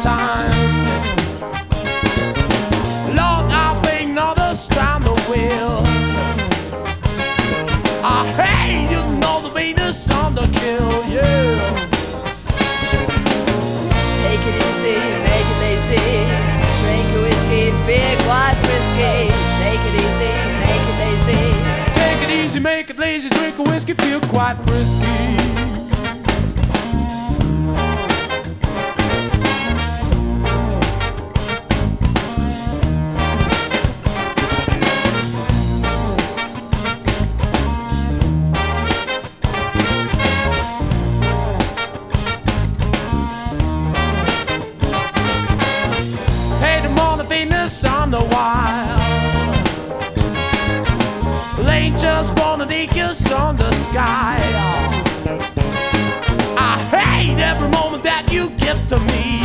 time. Lord, I think others round the wheel. I hate you know the Venus on the kill, yeah. Take it easy, make it lazy. Drink a whiskey, feel quite frisky. Take it easy, make it lazy. Take it easy, make it lazy. Drink a whiskey, feel quite frisky. Venus on the wild. They just wanna take us on the sky. I hate every moment that you give to me.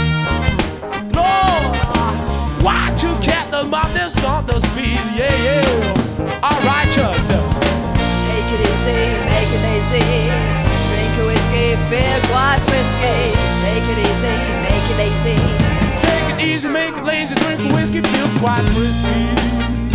Lord, why'd you get the madness on the speed? Yeah, yeah. Alright, Chubbs. Take it easy, make it lazy. Drink a whiskey, feel quite frisky. Take it easy, make it lazy. Easy, make it lazy, drink a whiskey, feel quite frisky.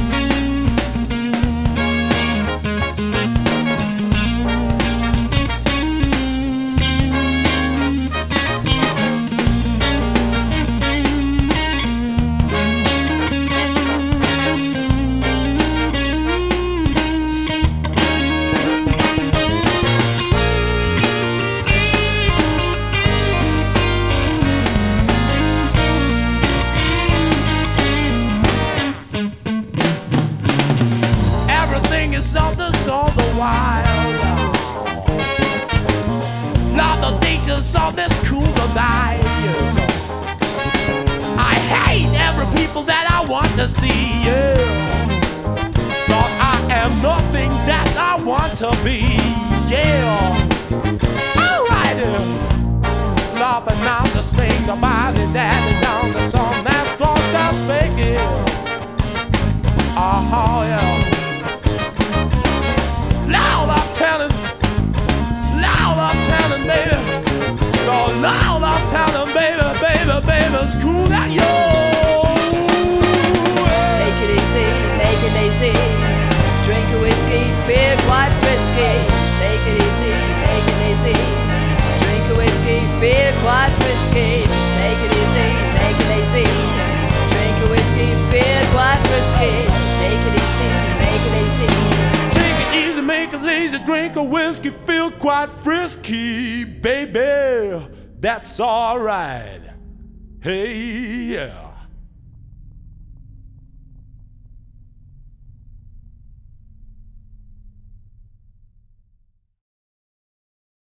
It's all the while. Not the dangers of this cool night. I hate every people that I want to see. Yeah. But I am nothing that I want to be. Yeah. Alright. Laughing out the string, the body daddy down the song that's strong, that's fake. Oh yeah. Loud I'm telling, baby. So loud I'm telling, baby, school that yo. Take it easy, make it lazy. Drink a whiskey, feel quite frisky. Take it easy, make it lazy. Drink a whiskey, feel quite frisky. Take it easy, make it lazy. Drink a whiskey, feel quite frisky. Take it easy, make it lazy. Easy, make it lazy, drink a whiskey, feel quite frisky, baby. That's alright. Hey, yeah.